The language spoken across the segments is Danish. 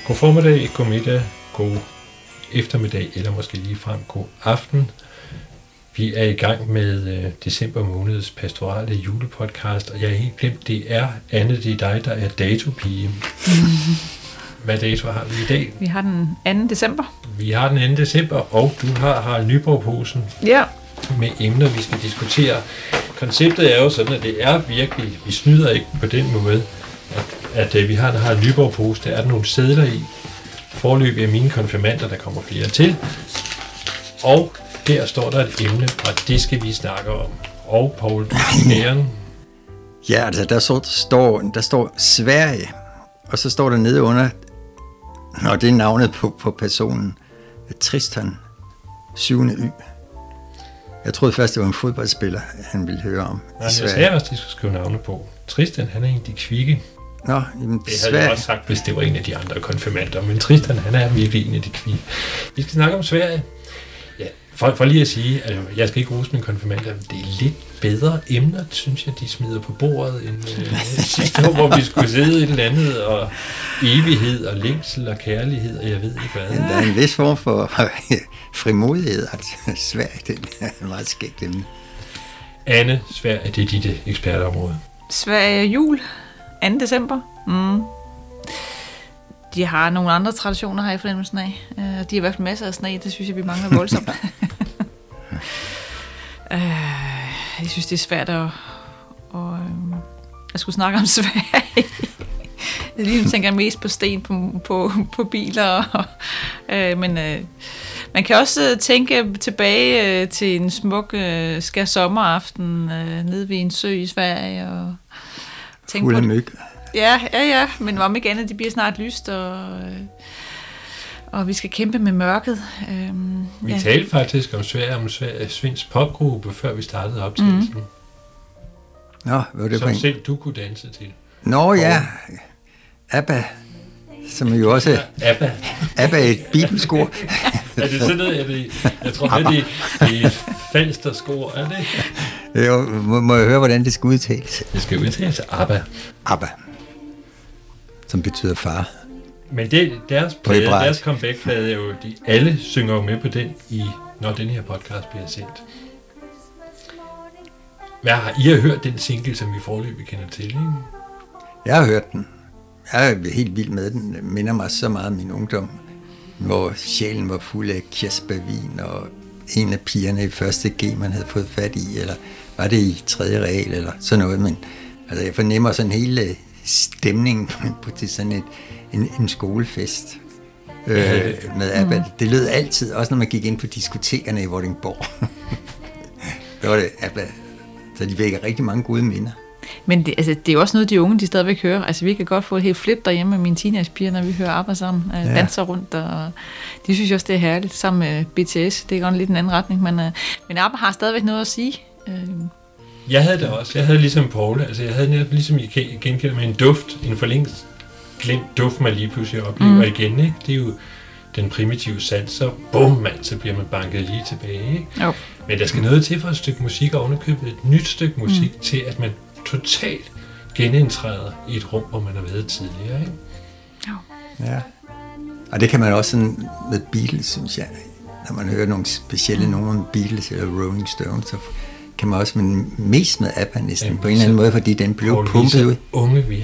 God formiddag, god middag, god eftermiddag, eller måske ligefrem god aften. Vi er i gang med december måneds pastorale julepodcast, og jeg er helt glemt, det er Anne, det er dig, der er datopige. Hvad dato har vi i dag? Vi har den 2. december. Vi har den 2. december, og du har Harald Nyborg-posen med emner, vi skal diskutere. Konceptet er jo sådan, at det er virkelig, vi snyder ikke på den måde, at vi har en Harald Nyborg-pose, der er nogle sedler i. Forløb af mine konfirmander, der kommer flere til. Og der står der et emne, og det skal vi snakke om. Og Poul, du er æren. Ja, altså der står Sverige, og så står der nede under, og det er navnet på personen, Tristan 7. Y. Jeg troede først, det var en fodboldspiller, han ville høre om. Nej, jeg sagde også, de skulle skrive navne på. Tristan, han er en af de kvikke. Nå, jamen, det havde jeg også sagt, hvis det var en af de andre konfirmander, men Tristan, han er virkelig en af de kvikke. Vi skal snakke om Sverige. Ja, for lige at sige, at jeg skal ikke rose mine konfirmander, men det er lidt bedre emner, synes jeg, de smider på bordet, end sidste år, hvor vi skulle sidde et eller andet, og evighed, og længsel, og kærlighed, og jeg ved ikke hvad. Ja, der er en vis form for frimodighed, at Sverige, det er meget skægt emne. Anne, Sverige, det er dit ekspertområde. Sverige jul, 2. december. De har nogle andre traditioner, har jeg fornemmelsen af. De har i hvert fald masser af sne, det synes jeg, vi mangler voldsomt. Jeg synes, det er svært at skulle snakke om Sverige. Jeg lige tænker mest på sten på biler. Men man kan også tænke tilbage til en smuk skær sommeraften nede ved en sø i Sverige. Og tænke fuld af myg. Ja, men om ikke andet, det bliver snart lyst, og vi skal kæmpe med mørket. Vi talte faktisk om Svends popgruppe, før vi startede optagelsen. Nå, hvad det som selv du kunne danse til. Nå ja, ABBA, som jo også ABBA er et bibelskor. Er det sådan noget? Jeg tror, det er et Falster-skor, er det? Jo, må jeg høre, hvordan det skal udtales? Det skal udtales ABBA. ABBA, som betyder far. Men deres comeback-plade er jo, alle synger jo med på den, når den her podcast bliver sendt. I har hørt den single, som vi foreløbig kender til, ikke? Jeg har hørt den. Jeg er helt vild med den. Den minder mig så meget om min ungdom, hvor sjælen var fuld af kirsebærvin, og en af pigerne i 1. G, man havde fået fat i, eller var det i 3. real, eller sådan noget. Men altså, jeg fornemmer sådan hele stemningen til sådan en skolefest med ABBA. Det lød altid, også når man gik ind på diskotekerne i Vordingborg. Der var det ABBA. Så de vækker rigtig mange gode minder. Men det er jo også noget, de unge de stadigvæk hører. Altså, vi kan godt få et helt flip derhjemme med mine teenagepiger, når vi hører ABBA sammen, danser rundt, og de synes også, det er herligt, sammen med BTS. Det er godt lidt en anden retning, men ABBA har stadigvæk noget at sige. Jeg havde det også. Jeg havde ligesom Poul, altså jeg havde netop ligesom I genkendt med en duft, en for længst glemt duft, man lige pludselig oplever igen, ikke? Det er jo den primitive sans, så bum, mand, så bliver man banket lige tilbage, ikke? Jo. Men der skal noget til for et stykke musik, og ovenikøbet et nyt stykke musik, til at man totalt genindtræder i et rum, hvor man har været tidligere, ikke? Jo. Ja. Og det kan man også sådan med Beatles, synes jeg. Når man hører nogle specielle numre med Beatles eller Rolling Stones, så kan man også mest med ABBA næsten på en eller anden måde, fordi den blev pumpet ud. Unge, vi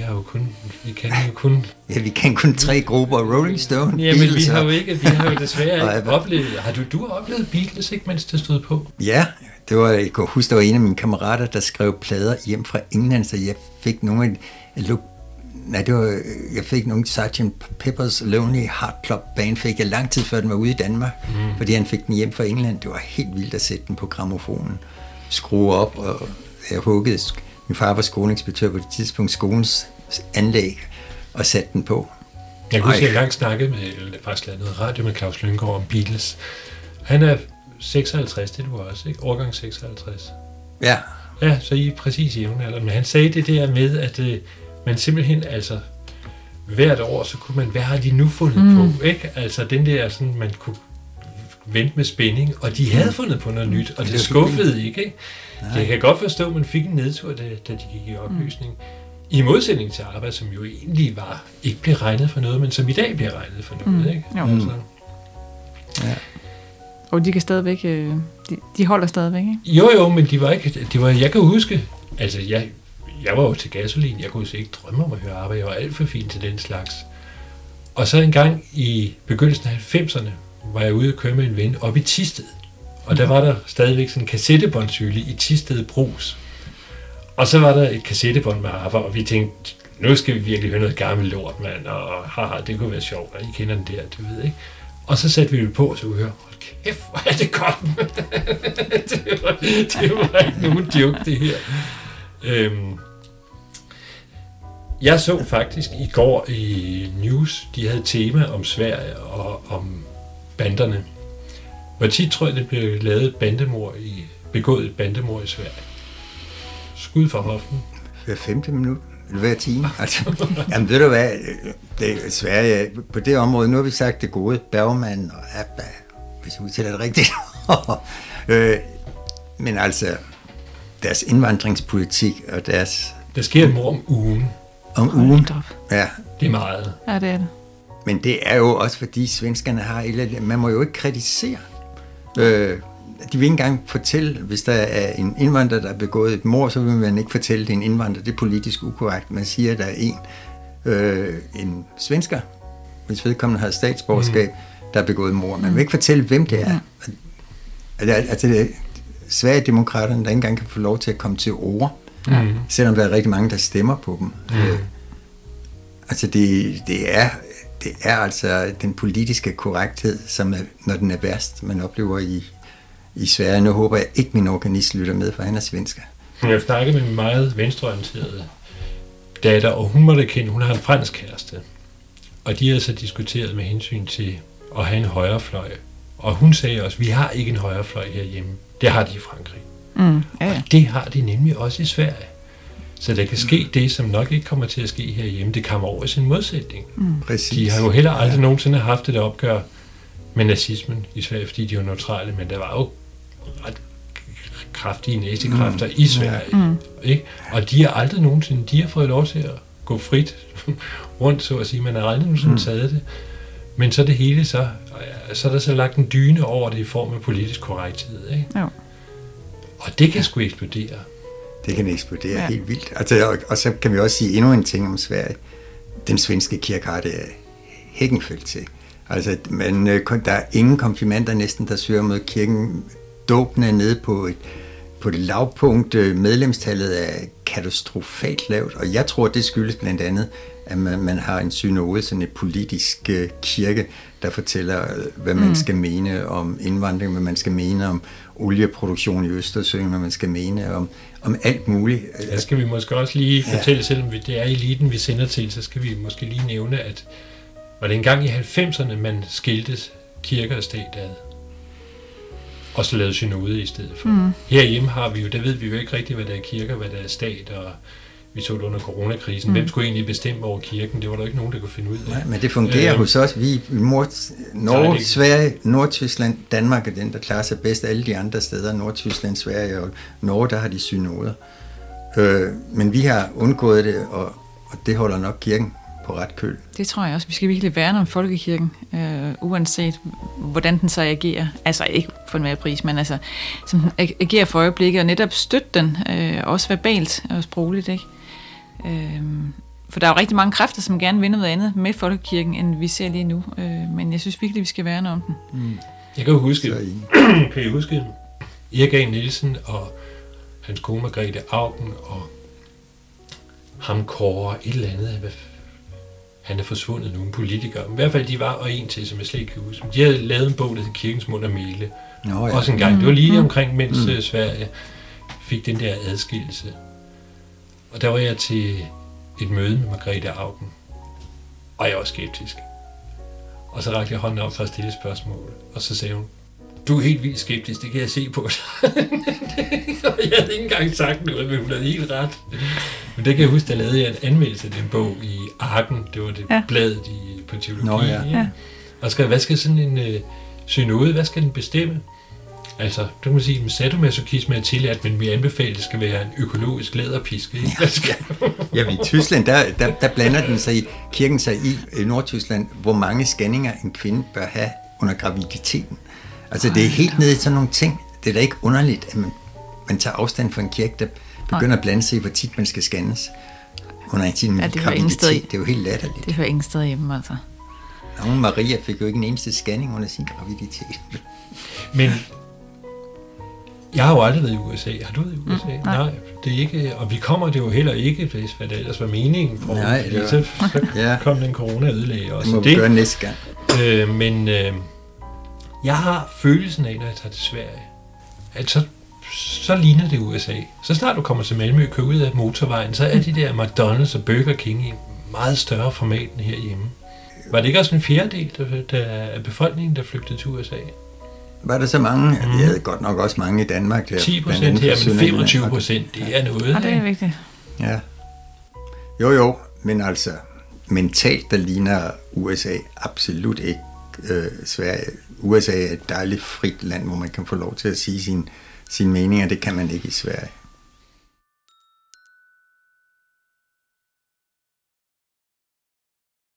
kan kun 3 grupper, Rolling Stone, ja, Beatles. Men vi har jo desværre ikke oplevet. Du har oplevet Beatles, ikke, mens det stod på? Ja, jeg kan huske, der var en af mine kammerater, der skrev plader hjem fra England, så jeg fik nogle jeg fik nogle Sgt. Pepper's Lonely Heart Club Band, fik jeg lang tid før den var ude i Danmark, fordi han fik den hjem fra England. Det var helt vildt at sætte den på grammofonen, skrue op, og jeg huggede. Min far var skoleinspektør på det tidspunkt, skolens anlæg, og satte den på. Jeg kunne huske, at jeg engang snakkede med, faktisk lavede noget radio med Claus Lynggaard om Beatles. Han er 56, det du også, ikke? Årgang 56. Ja. Ja, så I er præcis i jævnalderen. Men han sagde det der med, at man simpelthen, altså, hvert år, så kunne man, hvad har de nu fundet på, ikke? Altså, den der, sådan, man kunne vente med spænding, og de havde fundet på noget nyt, og det skuffede ikke? Jeg kan godt forstå, at man fik en nedtur, da de gik i opløsning. I modsætning til arbejde, som jo egentlig ikke blev regnet for noget, men som i dag bliver regnet for noget. Ikke? Jo. Altså. Ja. Og de kan stadigvæk, de holder stadigvæk, ikke? Jo, men jeg kan huske, altså jeg var jo til gasolin, jeg kunne ikke drømme om at høre arbejde, jeg var alt for fin til den slags. Og så en gang i begyndelsen af 90'erne, var jeg ude at køre med en ven op i Thisted. Og der var der stadigvæk sådan en kassettebåndshylde i Thisted Brus. Og så var der et kassettebånd med arbejde, og vi tænkte, nu skal vi virkelig høre noget gammel lort, mand, og haha, det kunne være sjovt, og I kender den der, du ved, ikke? Og så satte vi det på, og så hørte hold kæft, hvor er det godt, det var ikke nogen joke, det her. Jeg så faktisk i går i News, de havde tema om Sverige og om banderne. Hvor tit tror jeg, det blev lavet begået et bandemord i Sverige? Skud fra hoften. Hver 15 minut, eller hver time. Altså, jamen ved du hvad, Sverige, på det område, nu har vi sagt det gode, Bergman og Abba, hvis jeg udtaler det rigtigt. Men altså, deres indvandringspolitik og deres... Der sker et mord om ugen. Om ugen? Ja. Det er meget. Ja, det er det. Men det er jo også fordi svenskerne har... Man må jo ikke kritisere. De vil ikke engang fortælle, hvis der er en indvandrer, der har begået et mord, så vil man ikke fortælle, det er en indvandrer. Det er politisk ukorrekt. Man siger, at der er en svensker, hvis vedkommende har statsborgerskab, der har begået mord. Man vil ikke fortælle, hvem det er. Altså, Sverigedemokraterne, der ikke engang kan få lov til at komme til ord, selvom der er rigtig mange, der stemmer på dem. Altså, det er altså den politiske korrekthed, som er, når den er værst, man oplever i Sverige. Nu håber jeg ikke, min organist lytter med, for han er svensker. Jeg snakkede med en meget venstreorienteret datter, og hun måtte kende, hun har en fransk kæreste. Og de har så diskuteret med hensyn til at have en højrefløj. Og hun sagde også, vi har ikke en højrefløj herhjemme. Det har de i Frankrig. Og det har de nemlig også i Sverige. Så der kan ske det, som nok ikke kommer til at ske herhjemme. Det kommer over i sin modsætning. De har jo heller aldrig nogensinde haft et opgør med nazismen i Sverige, fordi de var neutrale, men der var jo ret kraftige nazikræfter i Sverige. Ikke? Og de har aldrig nogensinde, de har fået lov til at gå frit rundt, så at sige. Man har aldrig nogensinde taget det. Men så det hele, så er der så lagt en dyne over det i form af politisk korrekthed. Ikke? Jo. Og det kan sgu eksplodere. Det kan eksplodere helt vildt. Altså, og så kan vi også sige endnu en ting om Sverige. Den svenske kirke har det Hækkenfeldt til. Altså, der er ingen komplimenter næsten, der søger mod kirken. Dåben er nede på det lavpunkt. Medlemstallet er katastrofalt lavt, og jeg tror, det skyldes blandt andet, at man har en synode, sådan et politisk kirke, der fortæller, hvad man skal mene om indvandring, hvad man skal mene om olieproduktion i Østersøen, hvad man skal mene om alt muligt. Der skal vi måske også lige fortælle, selvom det er eliten, vi sender til, så skal vi måske lige nævne, at var det engang i 90'erne, man skiltes kirke og stat ad, og så lavede synode i stedet for. Herhjemme har vi jo, der ved vi jo ikke rigtigt, hvad der er kirke, hvad der er stat, og vi så det under coronakrisen. Hvem skulle egentlig bestemme over kirken? Det var der ikke nogen, der kunne finde ud af. Nej, men det fungerer hos os. Norge, Sverige, Nordtyskland, Danmark er den, der klarer sig bedst. Alle de andre steder, Nordtyskland, Sverige og Norge, der har de synoder. Men vi har undgået det, og det holder nok kirken på ret køl. Det tror jeg også. Vi skal virkelig værne om folkekirken, uanset hvordan den så agerer. Altså ikke for en pris, men altså som den agerer for øjeblikket, og netop støtte den, også verbalt og sprogligt, ikke? For der er jo rigtig mange kræfter, som gerne vil noget andet med folkekirken, end vi ser lige nu. Men jeg synes virkelig, vi skal værne om den. Jeg kan jo huske, kan I huske Erik A. Nielsen og hans kone Margrethe Auken og ham Kåre, et eller andet, han er forsvundet, nogle politikere. I hvert fald de var, og en til, som jeg slet ikke kan huske. De havde lavet en bog, der hed Kirkens Mund og Mæle. Også en gang. Det var lige omkring, mens Sverige fik den der adskillelse. Og der var jeg til et møde med Margrethe Auken. Og jeg var skeptisk. Og så rakte jeg hånden op for at stille spørgsmål. Og så sagde hun, du er helt vildt skeptisk, det kan jeg se på dig. Jeg havde ikke engang sagt noget, men hun havde helt ret. Men det kan jeg huske, der lavede jeg en anmeldelse af den bog i Arken. Det var det bladet på teologi. Og skrev, hvad skal sådan en synode, hvad skal den bestemme? Altså, du kan sige, at sadomasochisme er tilladt, men vi anbefaler, at det skal være en økologisk læderpiske. Ja, i Tyskland, der blander den sig i, kirken sig i Nordtyskland, hvor mange scanninger en kvinde bør have under graviditeten. Altså, det er helt nede i sådan nogle ting. Det er da ikke underligt, at man tager afstand fra en kirke, der begynder at blande sig i, hvor tit man skal scannes under en graviditet. Det er jo helt latterligt. Det hører ingen steder hjemme, altså. Nå, Maria fik jo ikke en eneste scanning under sin graviditet. Men jeg har jo aldrig været i USA. Har du været i USA? Nej, det er ikke. Og vi kommer det jo heller ikke, hvis hvad det ellers var meningen. Nej, det var, så kom den corona-ødelægge også. Det må vi gøre næste gang. Men jeg har følelsen af, når jeg tager til Sverige, at så ligner det USA. Så snart du kommer til Malmø og kører ud af motorvejen, så er de der McDonald's og Burger King i meget større format end herhjemme. Var det ikke også en fjerdedel af befolkningen, der flygtede til USA? Var der så mange? Vi havde godt nok også mange i Danmark. 10% her, men 25%, det er noget. Ja, det er vigtigt. Ja. Jo, men altså, mentalt, der ligner USA absolut ikke Sverige. USA er et dejligt frit land, hvor man kan få lov til at sige sin mening, og det kan man ikke i Sverige.